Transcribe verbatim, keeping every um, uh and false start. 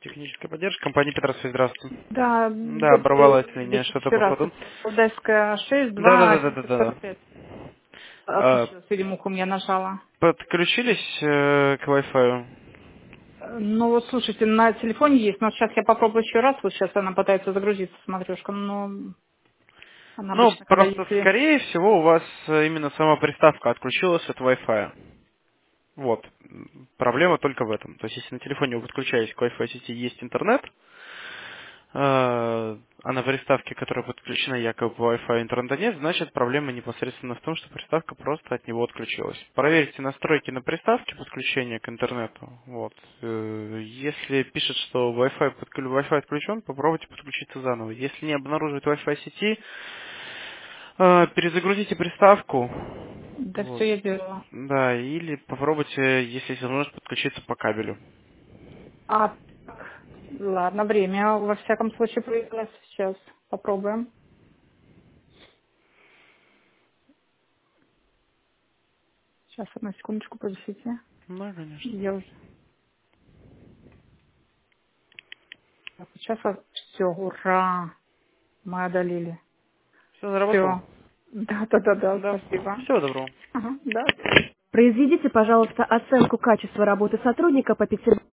Техническая поддержка, компания Петросвязь, здравствуйте. Да, Да, добрый оборвалась линия, вечер что-то еще раз. походу. Удальская шесть, Да, да, два, да, да, один, да, да. сорок да. пять. А, Отключилась, видимо, ухом я нажала. подключились э, к Wi-Fi? Э, Ну вот, слушайте, на телефоне есть, но сейчас я попробую еще раз. Вот сейчас она пытается загрузиться, смотрешка, но она Ну, обычно, когда просто если... скорее всего у вас э, именно сама приставка отключилась от Wi-Fi. Вот. М, Проблема только в этом. То есть, если на телефоне вы подключаетесь к Wi-Fi сети, есть интернет, э, а на приставке, которая подключена якобы по Wi-Fi, интернета нет, значит проблема непосредственно в том, что приставка просто от него отключилась. Проверьте настройки на приставке подключения к интернету. Вот. Э, Если пишет, что Wi-Fi, подклю- Wi-Fi отключен, попробуйте подключиться заново. Если не обнаруживает Wi-Fi сети, э, перезагрузите приставку. Да Вот. все я делала. Да, или попробуйте, если есть возможность, подключиться по кабелю. А, ладно, время во всяком случае появилось. Сейчас попробуем. Сейчас, одну секундочку, подождите. Да, конечно. Я уже... Так, сейчас все, ура, мы одолели. Все заработало? Все. Да, да, да, да, Да. спасибо. Всего доброго. Ага, да. Произведите, пожалуйста, оценку качества работы сотрудника по Петербургу.